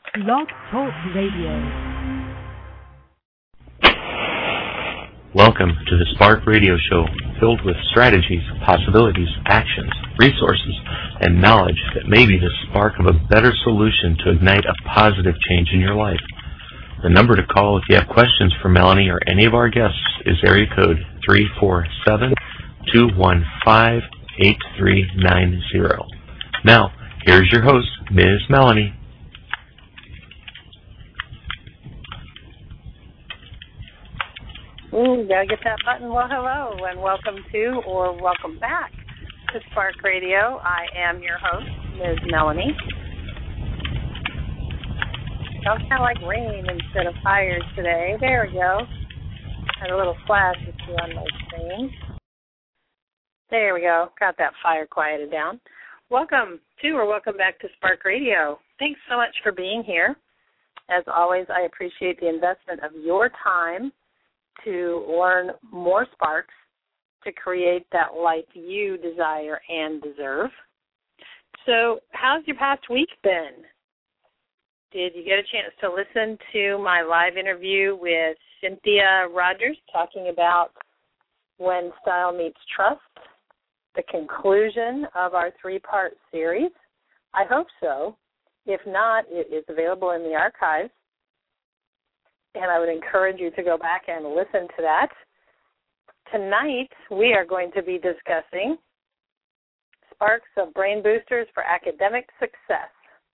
Blog Talk Radio. Welcome to the Spark Radio Show, filled with strategies, possibilities, actions, resources, and knowledge that may be the spark of a better solution to ignite a positive change in your life. The number to call if you have questions for Melanie or any of our guests is area code 347-215-8390. Now, here's your host, Ms. Melanie. Gotta get that button. Well, hello, and welcome to, or welcome back to Spark Radio. I am your host, Ms. Melanie. Sounds kind of like rain instead of fires today. There we go. Had a little flash or two on my screen. There we go. Got that fire quieted down. Welcome to, or welcome back to Spark Radio. Thanks so much for being here. As always, I appreciate the investment of your time to learn more sparks to create that life you desire and deserve. So how's your past week been? Did you get a chance to listen to my live interview with Cynthia Rogers talking about When Style Meets Trust, the conclusion of our 3-part series? I hope so. If not, it is available in the archives. And I would encourage you to go back and listen to that. Tonight, we are going to be discussing sparks of brain boosters for academic success.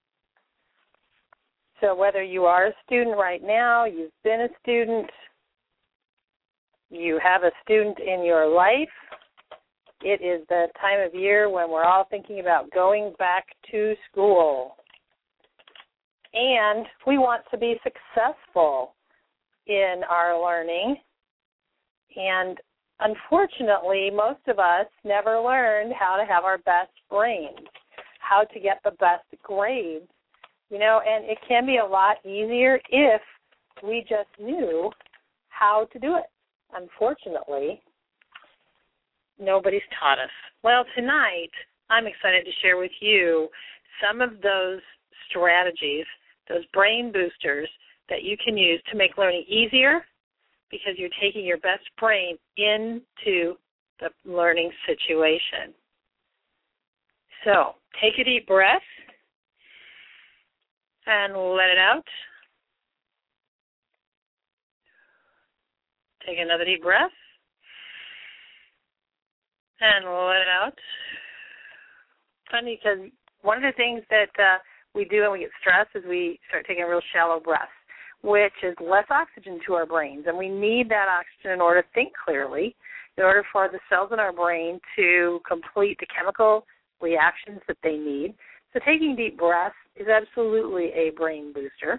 So whether you are a student right now, you've been a student, you have a student in your life, it is the time of year when we're all thinking about going back to school. And we want to be successful in our learning, and unfortunately, most of us never learned how to have our best brains, how to get the best grades, and it can be a lot easier if we just knew how to do it. Unfortunately, nobody's taught us. Well, tonight, I'm excited to share with you some of those strategies, those brain boosters that you can use to make learning easier because you're taking your best brain into the learning situation. So take a deep breath and let it out. Take another deep breath and let it out. Funny because one of the things that we do when we get stressed is we start taking real shallow breaths, which is less oxygen to our brains. And we need that oxygen in order to think clearly, in order for the cells in our brain to complete the chemical reactions that they need. So taking deep breaths is absolutely a brain booster.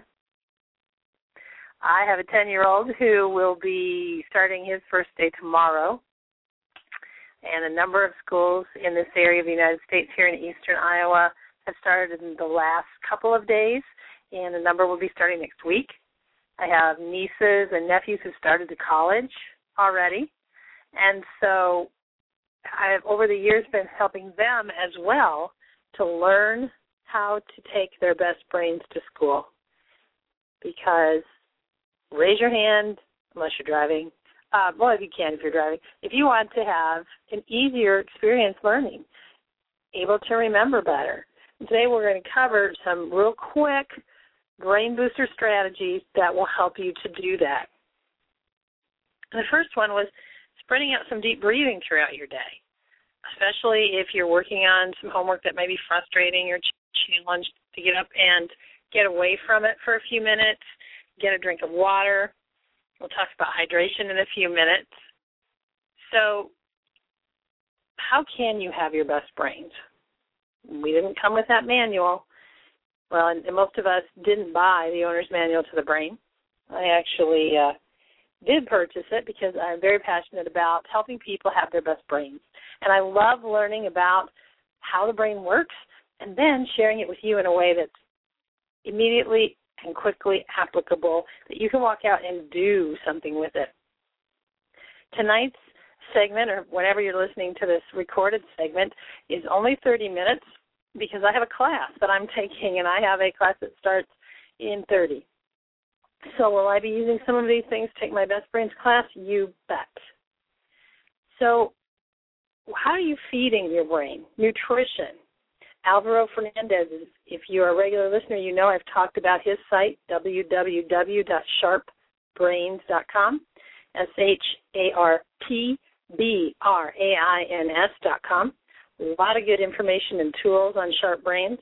I have a 10-year-old who will be starting his first day tomorrow. And a number of schools in this area of the United States here in eastern Iowa have started in the last couple of days, and a number will be starting next week. I have nieces and nephews who started to college already, and so I have over the years been helping them as well to learn how to take their best brains to school. Because raise your hand, unless you're driving. Well, if you can, if you're driving. If you want to have an easier experience learning, able to remember better. Today we're going to cover some real quick brain booster strategies that will help you to do that. And the first one was spreading out some deep breathing throughout your day, especially if you're working on some homework that may be frustrating or challenged to get up and get away from it for a few minutes, get a drink of water. We'll talk about hydration in a few minutes. So how can you have your best brains? We didn't come with that manual. Well, and most of us didn't buy the owner's manual to the brain. I actually did purchase it because I'm very passionate about helping people have their best brains. And I love learning about how the brain works and then sharing it with you in a way that's immediately and quickly applicable, that you can walk out and do something with it. Tonight's segment, or whenever you're listening to this recorded segment, is only 30 minutes because I have a class that I'm taking, and I have a class that starts in 30. So will I be using some of these things to take my Best Brains class? You bet. So how are you feeding your brain? Nutrition. Alvaro Fernandez, if you're a regular listener, you know I've talked about his site, www.sharpbrains.com, SHARPBRAINS.com. A lot of good information and tools on Sharp Brains.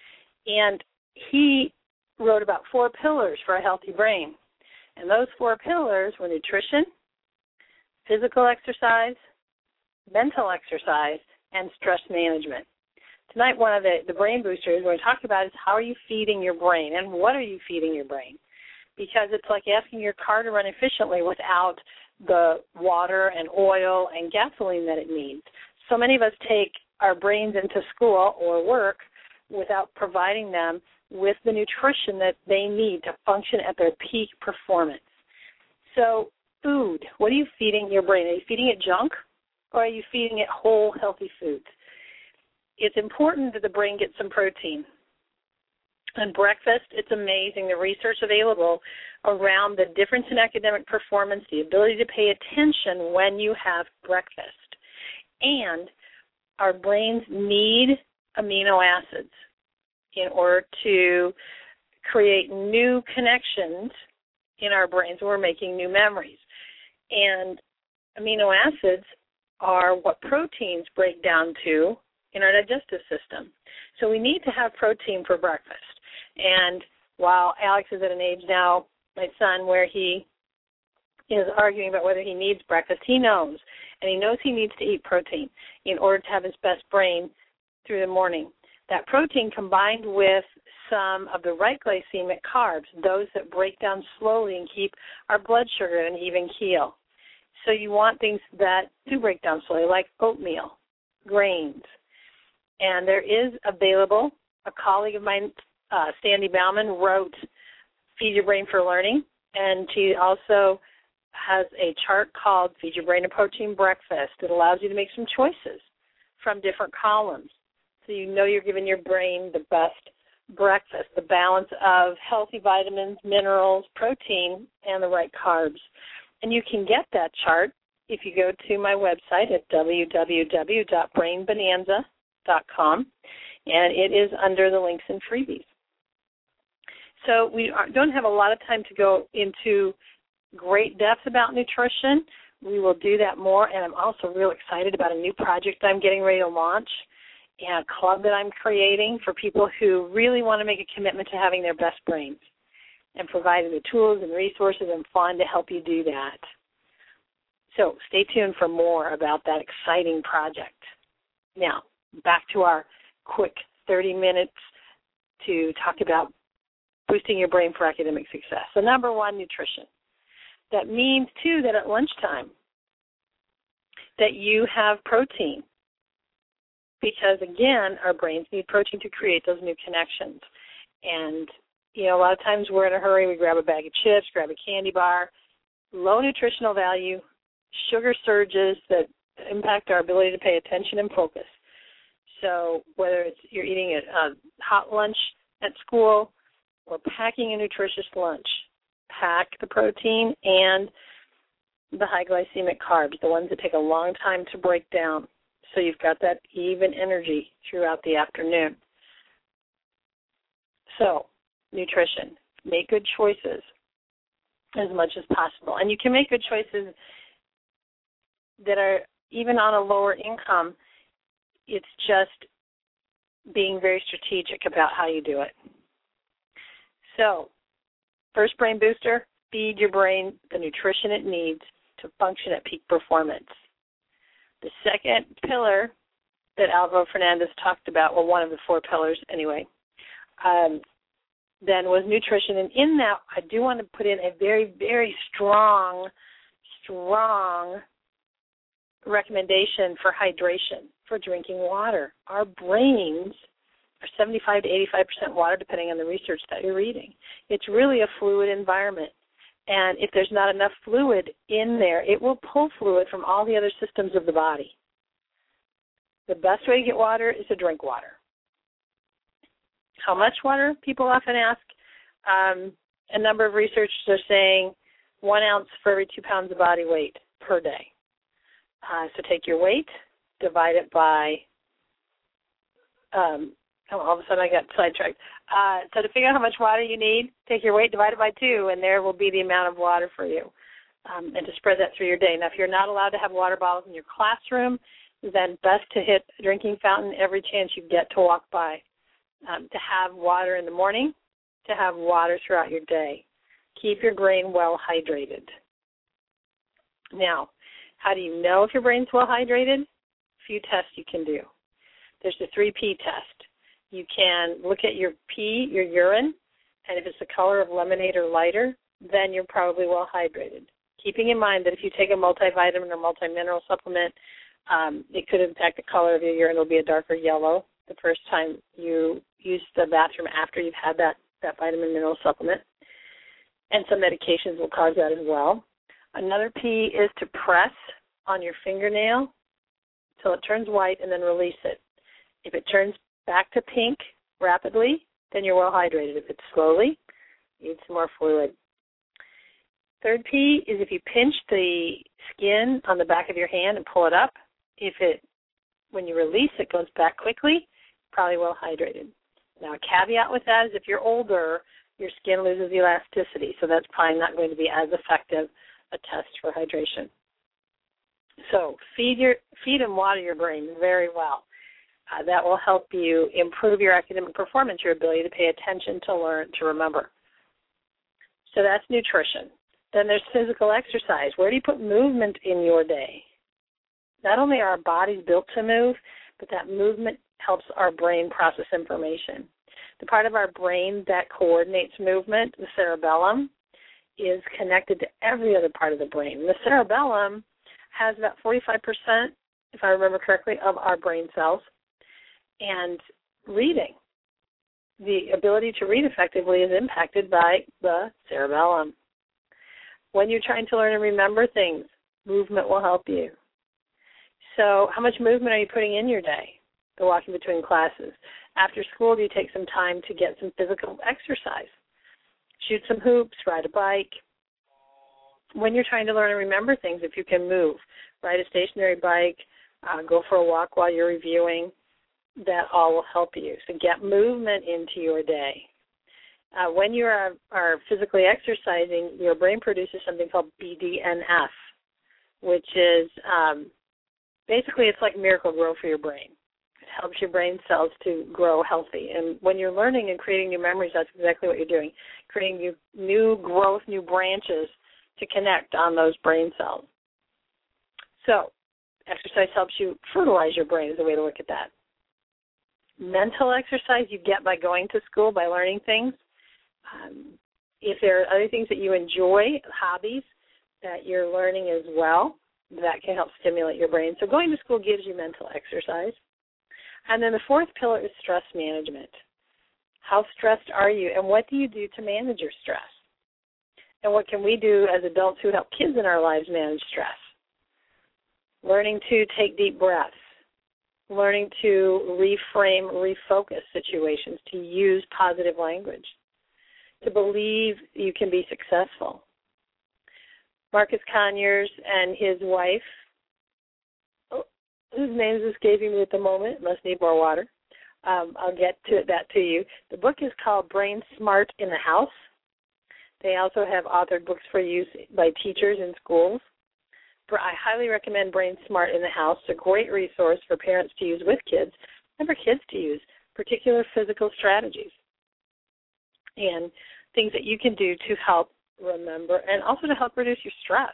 And he wrote about 4 pillars for a healthy brain. And those 4 pillars were nutrition, physical exercise, mental exercise, and stress management. Tonight, one of the brain boosters we're going to talk about is how are you feeding your brain and what are you feeding your brain? Because it's like asking your car to run efficiently without the water and oil and gasoline that it needs. So many of us take our brains into school or work without providing them with the nutrition that they need to function at their peak performance. So food, what are you feeding your brain? Are you feeding it junk or are you feeding it whole, healthy foods? It's important that the brain gets some protein. And breakfast, it's amazing, the research available around the difference in academic performance, the ability to pay attention when you have breakfast. And our brains need amino acids in order to create new connections in our brains. We're making new memories. And amino acids are what proteins break down to in our digestive system. So we need to have protein for breakfast. And while Alex is at an age now, my son, where he is arguing about whether he needs breakfast, he knows. And he knows he needs to eat protein in order to have his best brain through the morning. That protein combined with some of the right glycemic carbs, those that break down slowly and keep our blood sugar at an even keel. So you want things that do break down slowly, like oatmeal, grains. And there is available, a colleague of mine, Sandy Bauman, wrote Feed Your Brain for Learning, and she also has a chart called Feed Your Brain a Protein Breakfast. It allows you to make some choices from different columns so you know you're giving your brain the best breakfast, the balance of healthy vitamins, minerals, protein, and the right carbs. And you can get that chart if you go to my website at www.brainbonanza.com, and it is under the links and freebies. So we don't have a lot of time to go into great depth about nutrition. We will do that more, and I'm also real excited about a new project I'm getting ready to launch and a club that I'm creating for people who really want to make a commitment to having their best brains and providing the tools and resources and fun to help you do that. So stay tuned for more about that exciting project. Now, back to our quick 30 minutes to talk about boosting your brain for academic success. So number 1, nutrition. That means, too, that at lunchtime that you have protein because, again, our brains need protein to create those new connections. And, you know, a lot of times we're in a hurry. We grab a bag of chips, grab a candy bar, low nutritional value, sugar surges that impact our ability to pay attention and focus. So whether it's you're eating a hot lunch at school or packing a nutritious lunch, pack the protein and the high glycemic carbs, the ones that take a long time to break down, so you've got that even energy throughout the afternoon. So, nutrition. Make good choices as much as possible. And you can make good choices that are even on a lower income. It's just being very strategic about how you do it. So, first brain booster, feed your brain the nutrition it needs to function at peak performance. The second pillar that Alvaro Fernandez talked about, well, one of the 4 pillars anyway, then was nutrition. And in that, I do want to put in a very, very strong recommendation for hydration, for drinking water. Our brains are 75 to 85% water, depending on the research that you're reading. It's really a fluid environment. And if there's not enough fluid in there, it will pull fluid from all the other systems of the body. The best way to get water is to drink water. How much water? People often ask. A number of researchers are saying 1 ounce for every 2 pounds of body weight per day. So take your weight, divide it by, all of a sudden I got sidetracked. So to figure out how much water you need, take your weight, divide it by 2, and there will be the amount of water for you. And to spread that through your day. Now, if you're not allowed to have water bottles in your classroom, then best to hit a drinking fountain every chance you get to walk by. To have water in the morning, to have water throughout your day. Keep your brain well hydrated. Now, how do you know if your brain's well hydrated? A few tests you can do. There's the 3P test. You can look at your pee, your urine, and if it's the color of lemonade or lighter, then you're probably well hydrated. Keeping in mind that if you take a multivitamin or multimineral supplement, it could impact the color of your urine. It'll be a darker yellow the first time you use the bathroom after you've had that vitamin mineral supplement. And some medications will cause that as well. Another P is to press on your fingernail until it turns white and then release it. If it turns back to pink rapidly, then you're well hydrated. If it's slowly, you need some more fluid. Third P is if you pinch the skin on the back of your hand and pull it up. When you release it, goes back quickly, probably well hydrated. Now, a caveat with that is if you're older, your skin loses elasticity, so that's probably not going to be as effective a test for hydration. So feed and water your brain very well. That will help you improve your academic performance, your ability to pay attention, to learn, to remember. So that's nutrition. Then there's physical exercise. Where do you put movement in your day? Not only are our bodies built to move, but that movement helps our brain process information. The part of our brain that coordinates movement, the cerebellum, is connected to every other part of the brain. The cerebellum has about 45%, if I remember correctly, of our brain cells. And reading, the ability to read effectively is impacted by the cerebellum. When you're trying to learn and remember things, movement will help you. So how much movement are you putting in your day? The walking between classes. After school, do you take some time to get some physical exercise? Shoot some hoops, ride a bike. When you're trying to learn and remember things, if you can move, ride a stationary bike, go for a walk while you're reviewing, that all will help you. So get movement into your day. When you are physically exercising, your brain produces something called BDNF, which is basically it's like Miracle-Gro for your brain. It helps your brain cells to grow healthy. And when you're learning and creating new memories, that's exactly what you're doing, creating new growth, new branches to connect on those brain cells. So exercise helps you fertilize your brain is a way to look at that. Mental exercise you get by going to school, by learning things. If there are other things that you enjoy, hobbies that you're learning as well, that can help stimulate your brain. So going to school gives you mental exercise. And then the fourth pillar is stress management. How stressed are you, and what do you do to manage your stress? And what can we do as adults who help kids in our lives manage stress? Learning to take deep breaths. Learning to reframe, refocus situations, to use positive language, to believe you can be successful. Marcus Conyers and his wife, whose names escaping me at the moment, must need more water. I'll get to that to you. The book is called Brain Smart in the House. They also have authored books for use by teachers in schools. I highly recommend Brain Smart in the House. It's a great resource for parents to use with kids and for kids to use particular physical strategies and things that you can do to help remember and also to help reduce your stress.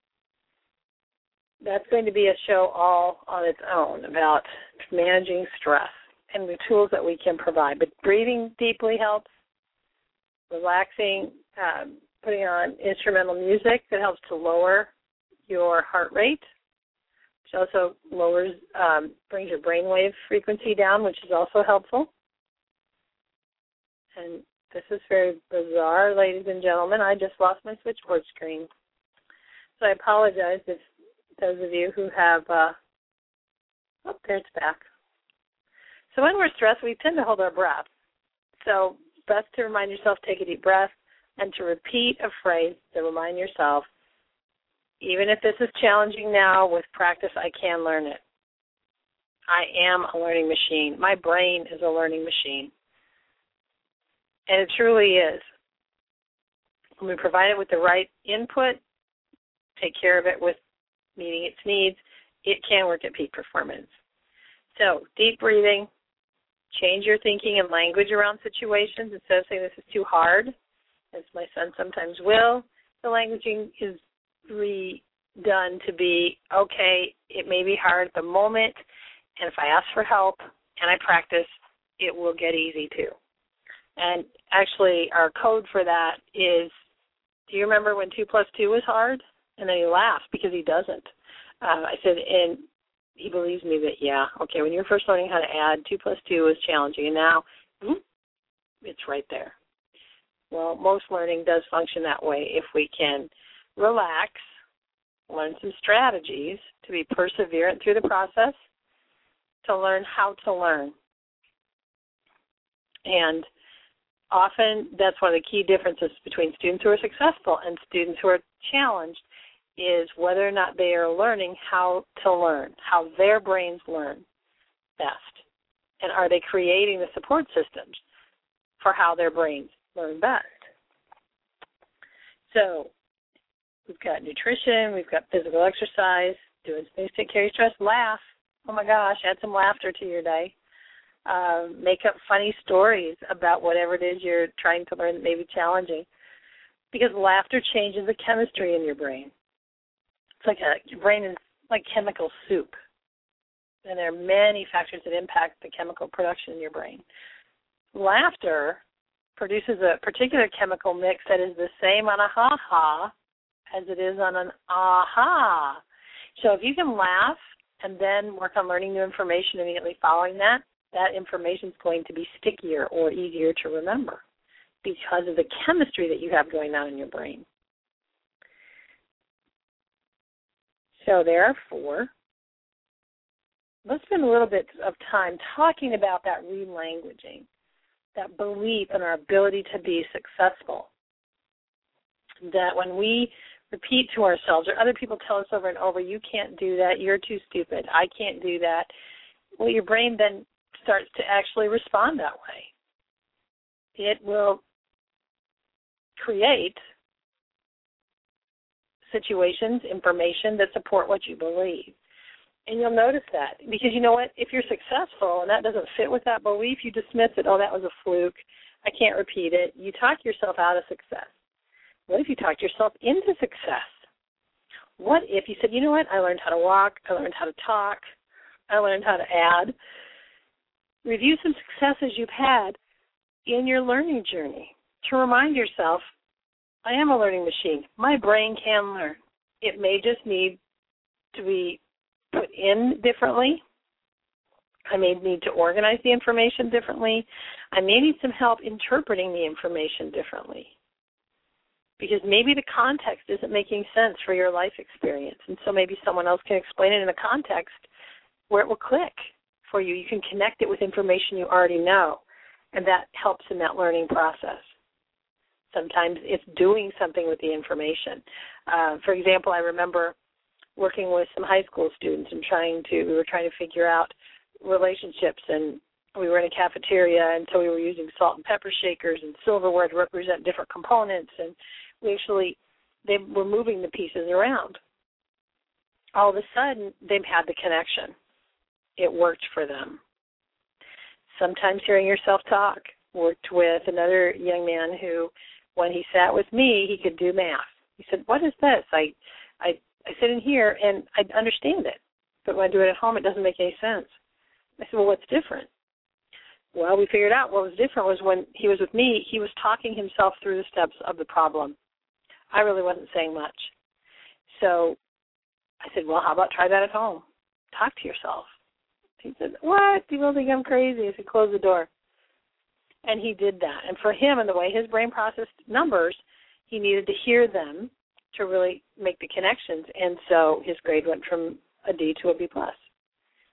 That's going to be a show all on its own about managing stress and the tools that we can provide. But breathing deeply helps, relaxing, putting on instrumental music that helps to lower your heart rate, which also brings your brainwave frequency down, which is also helpful. And this is very bizarre, ladies and gentlemen. I just lost my switchboard screen. So I apologize if those of you who have, there it's back. So when we're stressed, we tend to hold our breath. So best to remind yourself, take a deep breath, and to repeat a phrase to remind yourself, even if this is challenging now, with practice I can learn it. I am a learning machine. My brain is a learning machine. And it truly is. When we provide it with the right input, take care of it with meeting its needs, it can work at peak performance. So, deep breathing, change your thinking and language around situations. Instead of saying this is too hard, as my son sometimes will, the languaging is redone to be, okay, it may be hard at the moment, and if I ask for help and I practice, it will get easy too. And actually, our code for that is, do you remember when 2 plus 2 was hard? And then he laughs because he doesn't. I said, and he believes me that, yeah, okay, when you're first learning how to add, 2 plus 2 is challenging, and now it's right there. Well, most learning does function that way if we can relax, learn some strategies to be perseverant through the process, to learn how to learn. And often that's one of the key differences between students who are successful and students who are challenged, is whether or not they are learning how to learn, how their brains learn best. And are they creating the support systems for how their brains learn best? So we've got nutrition, we've got physical exercise, doing things to take care of stress, laugh. Oh my gosh, add some laughter to your day. Make up funny stories about whatever it is you're trying to learn that may be challenging, because laughter changes the chemistry in your brain. It's like your brain is like chemical soup, and there are many factors that impact the chemical production in your brain. Laughter produces a particular chemical mix that is the same on a ha-ha as it is on an aha. So if you can laugh and then work on learning new information immediately following that, that information is going to be stickier or easier to remember because of the chemistry that you have going on in your brain. So there are 4. Let's spend a little bit of time talking about that relanguaging, that belief in our ability to be successful. That when we repeat to ourselves, or other people tell us over and over, you can't do that, you're too stupid, I can't do that, well, your brain then starts to actually respond that way. It will create situations, information that support what you believe. And you'll notice that, because you know what? If you're successful and that doesn't fit with that belief, you dismiss it. Oh, that was a fluke. I can't repeat it. You talk yourself out of success. What if you talked yourself into success? What if you said, you know what? I learned how to walk. I learned how to talk. I learned how to add. Review some successes you've had in your learning journey to remind yourself, I am a learning machine. My brain can learn. It may just need to be put in differently. I may need to organize the information differently. I may need some help interpreting the information differently, because maybe the context isn't making sense for your life experience, and so maybe someone else can explain it in a context where it will click for you. You can connect it with information you already know, and that helps in that learning process. Sometimes it's doing something with the information. For example, I remember working with some high school students and we were trying to figure out relationships, and we were in a cafeteria, and so we were using salt and pepper shakers and silverware to represent different components, and they were moving the pieces around. All of a sudden, they've had the connection. It worked for them. Sometimes hearing yourself talk. Worked with another young man who, when he sat with me, he could do math. He said, what is this? I sit in here and I understand it, but when I do it at home, it doesn't make any sense. I said, well, what's different? Well, we figured out what was different was when he was with me, he was talking himself through the steps of the problem. I really wasn't saying much. So I said, well, how about try that at home? Talk to yourself. He said, what? People think I'm crazy. I said, close the door. And he did that. And for him, and the way his brain processed numbers, he needed to hear them to really make the connections. And so his grade went from a D to a B+.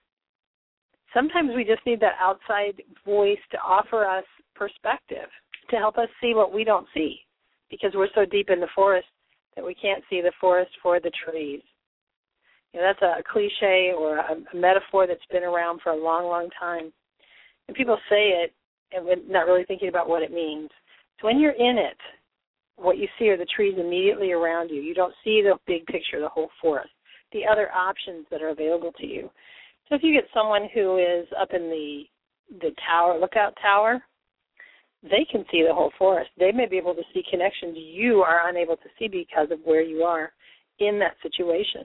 Sometimes we just need that outside voice to offer us perspective, to help us see what we don't see, because we're so deep in the forest that we can't see the forest for the trees. That's a cliche or a metaphor that's been around for a long, long time. And people say it and we're not really thinking about what it means. So when you're in it, what you see are the trees immediately around you. You don't see the big picture, the whole forest, the other options that are available to you. So if you get someone who is up in the tower, lookout tower, they can see the whole forest. They may be able to see connections you are unable to see because of where you are in that situation.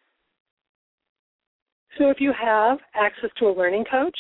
So if you have access to a learning coach,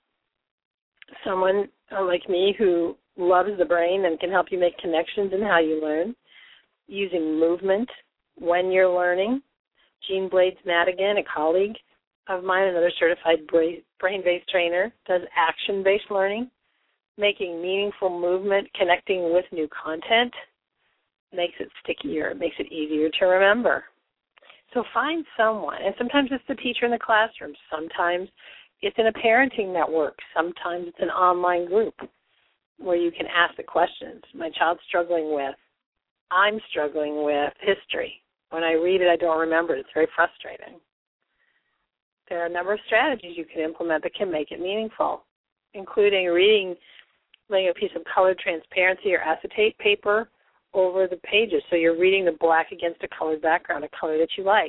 someone like me who loves the brain and can help you make connections in how you learn, using movement when you're learning, Jean Blades-Madigan, a colleague of mine, another certified brain-based trainer, does action-based learning, making meaningful movement, connecting with new content, makes it stickier, makes it easier to remember. So find someone, and sometimes it's the teacher in the classroom, sometimes it's in a parenting network, sometimes it's an online group where you can ask the questions. My child's struggling with, I'm struggling with history. When I read it, I don't remember it. It's very frustrating. There are a number of strategies you can implement that can make it meaningful, including laying a piece of colored transparency or acetate paper over the pages so you're reading the black against a colored background, a color that you like.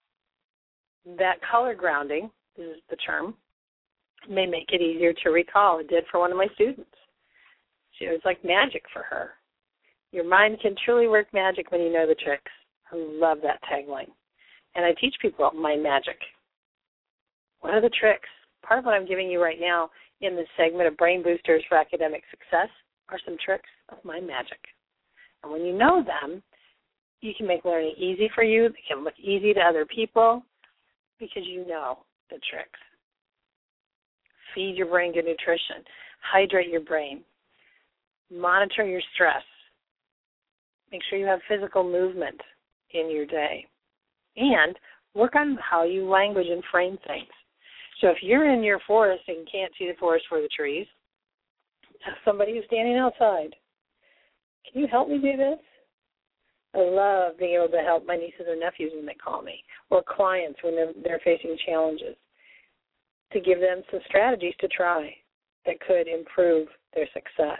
That color grounding, this is the term, may make it easier to recall. It did for one of my students. It was like magic for her. Your mind can truly work magic when you know the tricks. I love that tagline. And I teach people mind magic. What are the tricks? Part of what I'm giving you right now in this segment of Brain Boosters for Academic Success are some tricks of mind magic. And when you know them, you can make learning easy for you. It can look easy to other people because you know the tricks. Feed your brain good nutrition. Hydrate your brain. Monitor your stress. Make sure you have physical movement in your day. And work on how you language and frame things. So if you're in your forest and can't see the forest for the trees, ask somebody who's standing outside, can you help me do this? I love being able to help my nieces or nephews when they call me, or clients when they're facing challenges, to give them some strategies to try that could improve their success.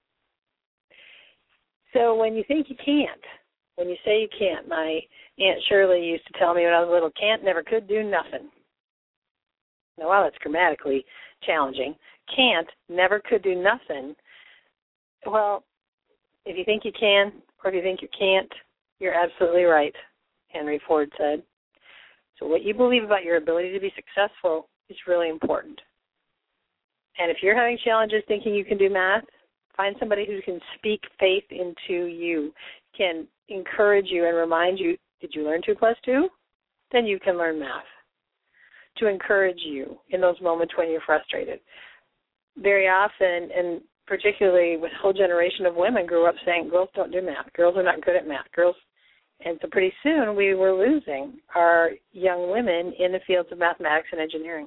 So when you think you can't, when you say you can't, my Aunt Shirley used to tell me when I was little, can't, never could, do nothing. Now, while that's grammatically challenging, can't, never could, do nothing. Well, if you think you can or if you think you can't, you're absolutely right, Henry Ford said. So what you believe about your ability to be successful is really important. And if you're having challenges thinking you can do math, find somebody who can speak faith into you, can encourage you and remind you, did you learn 2 + 2? Then you can learn math. To encourage you in those moments when you're frustrated. Very often, and particularly with a whole generation of women grew up saying, girls don't do math. Girls are not good at math. And so pretty soon we were losing our young women in the fields of mathematics and engineering.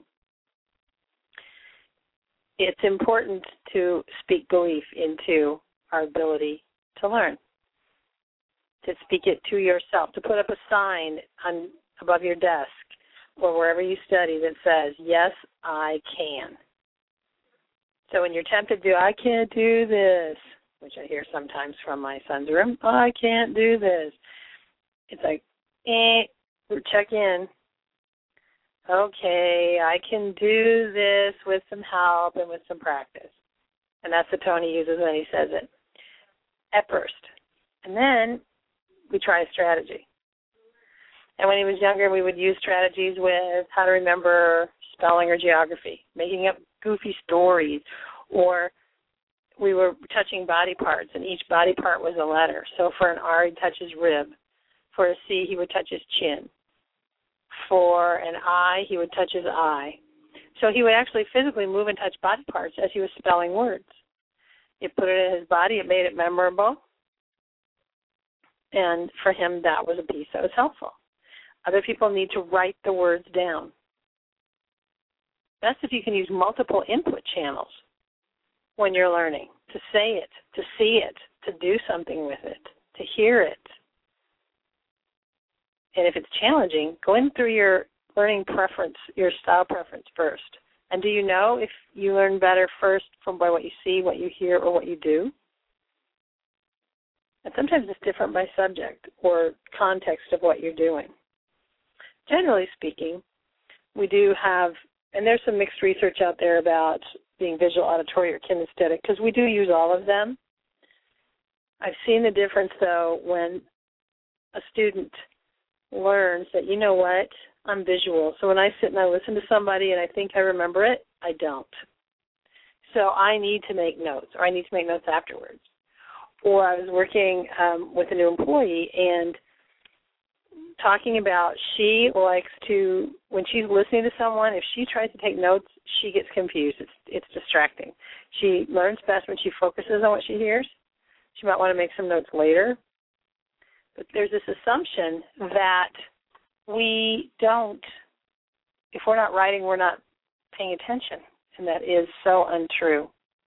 It's important to speak belief into our ability to learn, to speak it to yourself, to put up a sign above your desk or wherever you study that says, yes, I can. So when you're tempted to, I can't do this, which I hear sometimes from my son's room, I can't do this. It's like, check in. Okay, I can do this with some help and with some practice. And that's the tone he uses when he says it at first. And then we try a strategy. And when he was younger, we would use strategies with how to remember spelling or geography, making up goofy stories, or we were touching body parts, and each body part was a letter. So for an R, he'd touch his rib. For a C, he would touch his chin. For an I, he would touch his eye. So he would actually physically move and touch body parts as he was spelling words. It put it in his body. It made it memorable. And for him, that was a piece that was helpful. Other people need to write the words down. Best if you can use multiple input channels when you're learning. to say it, to see it, to do something with it, to hear it. And if it's challenging, go in through your learning preference, your style preference first. And do you know if you learn better first by what you see, what you hear, or what you do? And sometimes it's different by subject or context of what you're doing. Generally speaking, we do have, and there's some mixed research out there about being visual, auditory, or kinesthetic, because we do use all of them. I've seen the difference, though, when a student learns that, you know what, I'm visual. So when I sit and I listen to somebody and I think I remember it, I don't. So I need to make notes, or I need to make notes afterwards. Or I was working with a new employee and talking about she likes to, when she's listening to someone, if she tries to take notes, she gets confused. It's distracting. She learns best when she focuses on what she hears. She might want to make some notes later. But there's this assumption that we don't, if we're not writing, we're not paying attention. And that is so untrue.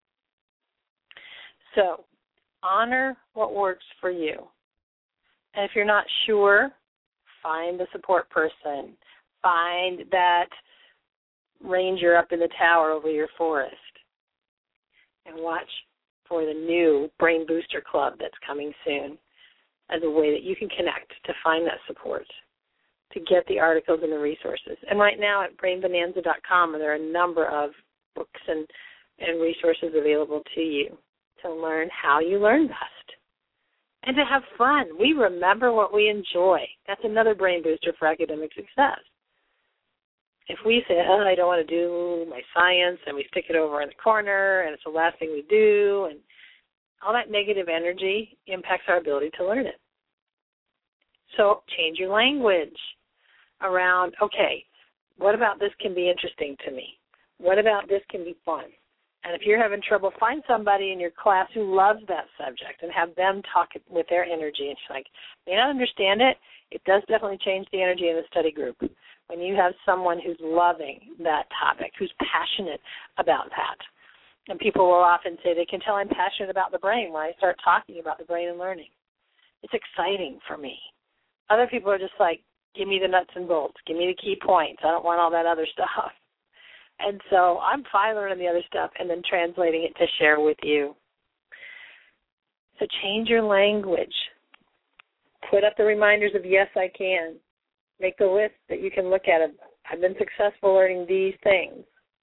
So honor what works for you. And if you're not sure, find the support person. Find that ranger up in the tower over your forest. And watch for the new Brain Booster Club that's coming soon as a way that you can connect to find that support, to get the articles and the resources. And right now at brainbonanza.com, there are a number of books and resources available to you to learn how you learn best and to have fun. We remember what we enjoy. That's another brain booster for academic success. If we say, I don't want to do my science, and we stick it over in the corner, and it's the last thing we do, and all that negative energy impacts our ability to learn it. So change your language around, okay, what about this can be interesting to me? What about this can be fun? And if you're having trouble, find somebody in your class who loves that subject and have them talk with their energy. And she's like, may not understand it. It does definitely change the energy in the study group. When you have someone who's loving that topic, who's passionate about that. And people will often say they can tell I'm passionate about the brain when I start talking about the brain and learning. It's exciting for me. Other people are just like, give me the nuts and bolts. Give me the key points. I don't want all that other stuff. And so I'm fine learning the other stuff and then translating it to share with you. So change your language. Put up the reminders of yes, I can. Make the list that you can look at of, I've been successful learning these things.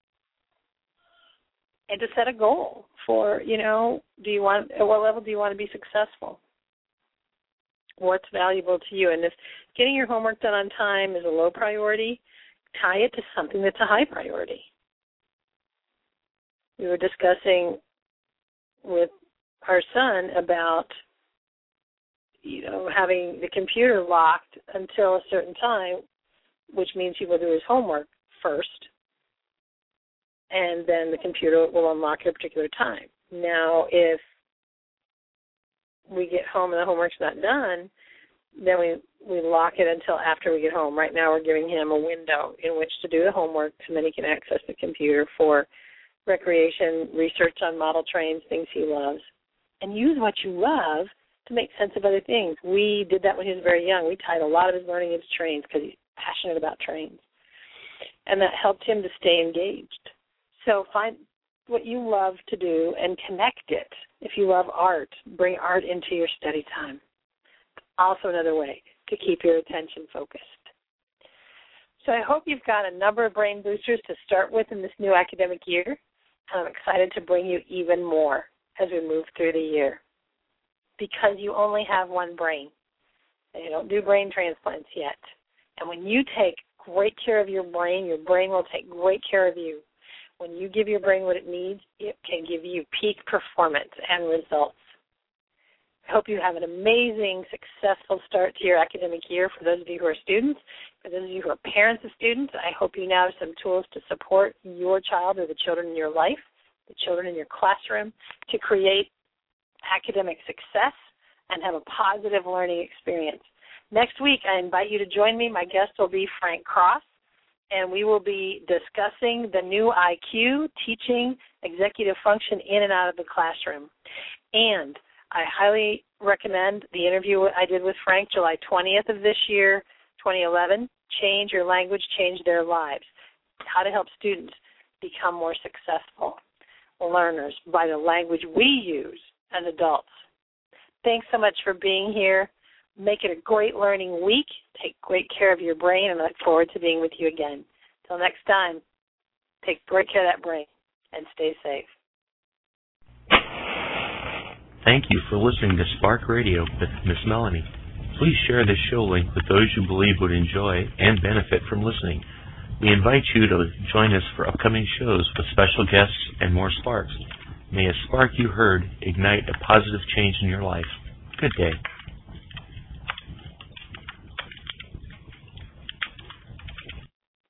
And to set a goal for, at what level do you want to be successful? What's valuable to you? And if getting your homework done on time is a low priority, tie it to something that's a high priority. We were discussing with our son about, having the computer locked until a certain time, which means he will do his homework first, and then the computer will unlock at a particular time. Now, if we get home and the homework's not done, then we lock it until after we get home. Right now we're giving him a window in which to do the homework so then he can access the computer for recreation, research on model trains, things he loves, and use what you love to make sense of other things. We did that when he was very young. We tied a lot of his learning into trains because he's passionate about trains. And that helped him to stay engaged. So find what you love to do and connect it. If you love art, bring art into your study time. Also another way to keep your attention focused. So I hope you've got a number of brain boosters to start with in this new academic year. And I'm excited to bring you even more as we move through the year. Because you only have one brain. They don't do brain transplants yet. And when you take great care of your brain will take great care of you. When you give your brain what it needs, it can give you peak performance and results. I hope you have an amazing, successful start to your academic year for those of you who are students. For those of you who are parents of students, I hope you now have some tools to support your child or the children in your life, the children in your classroom, to create academic success and have a positive learning experience. Next week, I invite you to join me. My guest will be Frank Cross. and we will be discussing the new IQ, teaching executive function in and out of the classroom. And I highly recommend the interview I did with Frank July 20th of this year, 2011, Change Your Language, Change Their Lives, how to help students become more successful learners by the language we use as adults. Thanks so much for being here. Make it a great learning week. Take great care of your brain, and I look forward to being with you again. Till next time, take great care of that brain and stay safe. Thank you for listening to Spark Radio with Miss Melanie. Please share this show link with those you believe would enjoy and benefit from listening. We invite you to join us for upcoming shows with special guests and more sparks. May a spark you heard ignite a positive change in your life. Good day.